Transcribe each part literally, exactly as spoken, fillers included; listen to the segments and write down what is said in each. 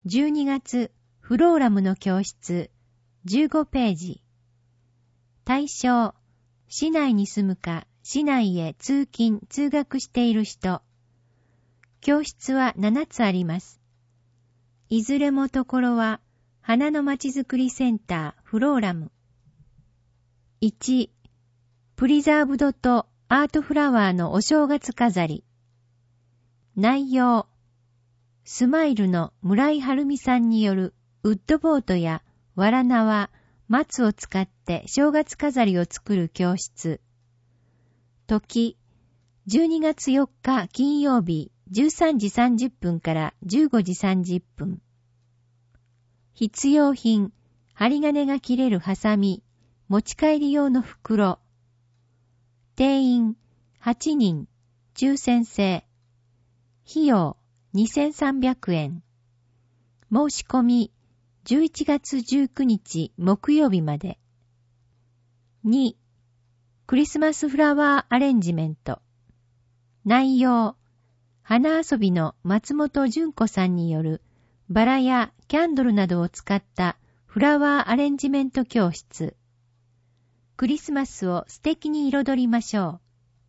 じゅうにがつフローラムの教室じゅうごページ。対象、市内に住むか市内へ通勤通学している人。教室はななつあります。いずれもところは花のまちづくりセンターフローラム。いち. プリザーブドとアートフラワーのお正月飾り。内容、スマイルの村井春美さんによるウッドボートやわら縄、松を使って正月飾りを作る教室。時、じゅうにがつよっか金曜日じゅうさんじさんじゅっぷんからじゅうごじさんじゅっぷん。必要品、針金が切れるハサミ、持ち帰り用の袋。定員はちにん、抽選制。費用にせんさんびゃくえん。申し込みじゅういちがつじゅうくにち木曜日まで。に. クリスマスフラワーアレンジメント。内容、花遊びの松本純子さんによるバラやキャンドルなどを使ったフラワーアレンジメント教室。クリスマスを素敵に彩りましょう。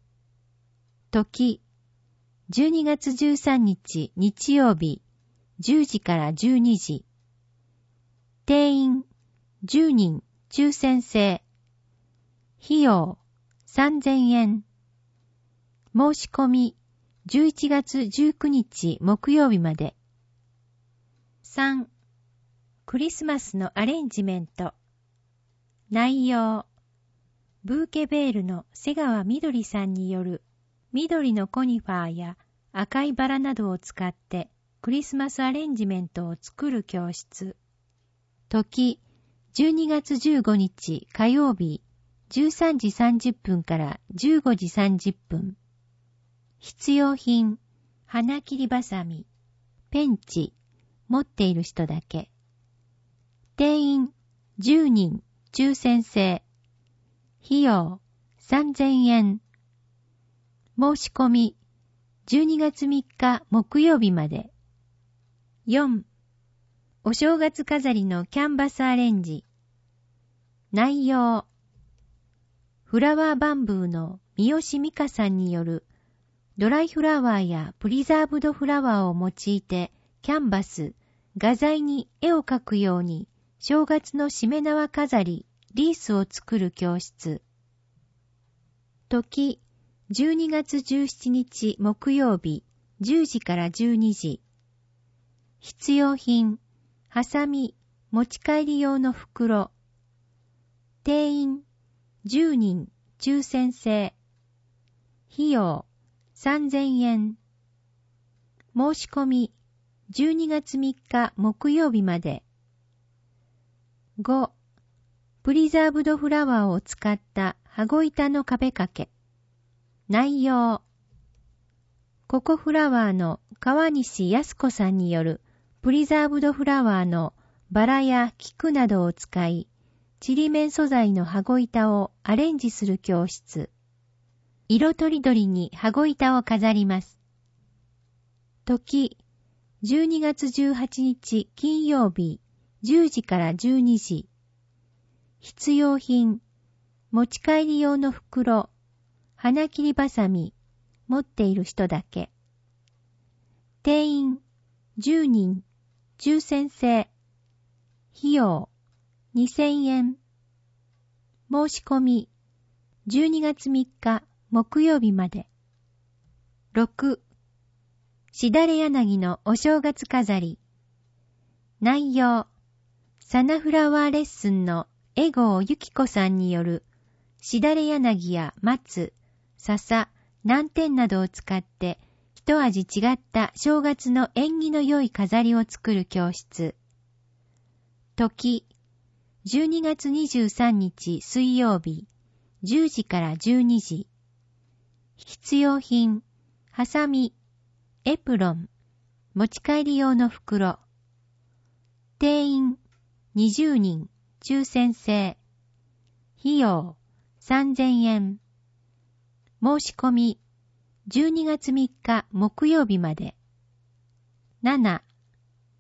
時、じゅうにがつじゅうさんにち日曜日じゅうじからじゅうにじ。定員じゅうにん、抽選制。費用さんぜんえん。申し込みじゅういちがつじゅうくにち木曜日まで。さん. クリスマスのアレンジメント。内容、ブーケベールの瀬川みどりさんによる緑のコニファーや赤いバラなどを使ってクリスマスアレンジメントを作る教室。時、じゅうにがつじゅうごにち火曜日じゅうさんじさんじゅっぷんからじゅうごじさんじゅっぷん。必要品、花切りバサミ、ペンチ、持っている人だけ。定員じゅうにん、抽選制。費用さんぜんえん。申し込みじゅうにがつみっか木曜日まで。よん. お正月飾りのキャンバスアレンジ。内容、フラワーバンブーの三好美香さんによるドライフラワーやプリザーブドフラワーを用いてキャンバス、画材に絵を描くように正月のしめ縄飾り、リースを作る教室。時、じゅうにがつじゅうしちにち木曜日じゅうじからじゅうにじ。必要品、ハサミ、持ち帰り用の袋。定員じゅうにん、抽選制。費用さんぜんえん。申し込みじゅうにがつみっか木曜日まで。ご. プリザーブドフラワーを使った羽子板の壁掛け。内容、ココフラワーの川西康子さんによるプリザーブドフラワーのバラや菊などを使い、ちりめん素材の羽子板をアレンジする教室。色とりどりに羽子板を飾ります。時、じゅうにがつじゅうはちにち金曜日じゅうじからじゅうにじ。必要品、持ち帰り用の袋、花切りバサミ、持っている人だけ。定員じゅうにん、抽選制。費用にせんえん。申し込みじゅうにがつみっか木曜日まで。ろく. しだれ柳のお正月飾り。内容、サナフラワーレッスンの江郷ゆき子さんによるしだれ柳や松、笹、南天などを使って一味違った正月の縁起の良い飾りを作る教室。時、じゅうにがつにじゅうさんにち水曜日じゅうじからじゅうにじ。必要品、ハサミ、エプロン、持ち帰り用の袋。定員にじゅうにん、抽選制。費用さんぜんえん。申し込みじゅうにがつみっか木曜日まで。なな.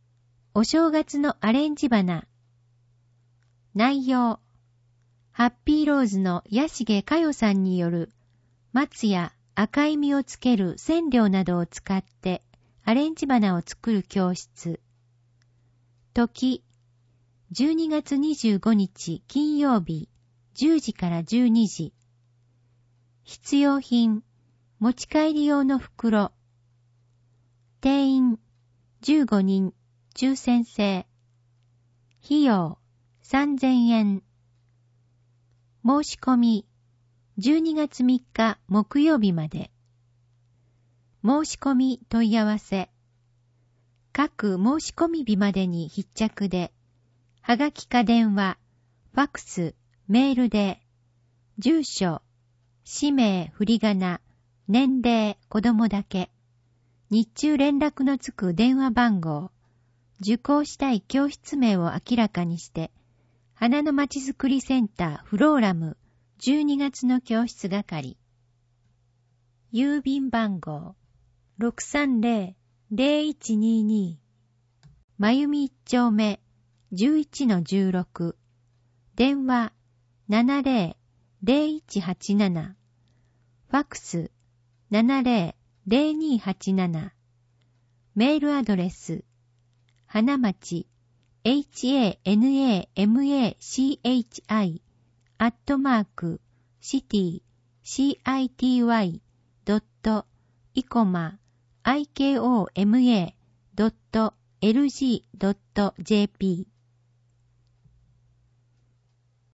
お正月のアレンジ花。内容。ハッピーローズの八重佳代さんによる松や赤い実をつける染料などを使ってアレンジ花を作る教室。時。じゅうにがつにじゅうごにち金曜日じゅうじからじゅうにじ。必要品。持ち帰り用の袋。定員じゅうごにん、抽選制。費用さんぜんえん。申し込みじゅうにがつみっか木曜日まで。申し込み問い合わせ。各申し込み日までに必着で、はがきか電話、ファクス、メールで、住所、氏名、振り仮名、年齢、子供だけ、日中連絡のつく電話番号、受講したい教室名を明らかにして、花のまちづくりセンターフローラムじゅうにがつの教室係。郵便番号 ろくさんぜろ ぜろいちにに まゆみいっ丁目 じゅういちのじゅうろく 電話 ななぜろ ぜろいちはちなな ファクス ななぜろ ぜろにはちなな メールアドレス花町 エイチエーエヌエーエムエーシーエイチアイ アットマークシティ シーアイティーワイ ドットイコマ アイケーオーエムエー ドットエルジー ドットジェーピー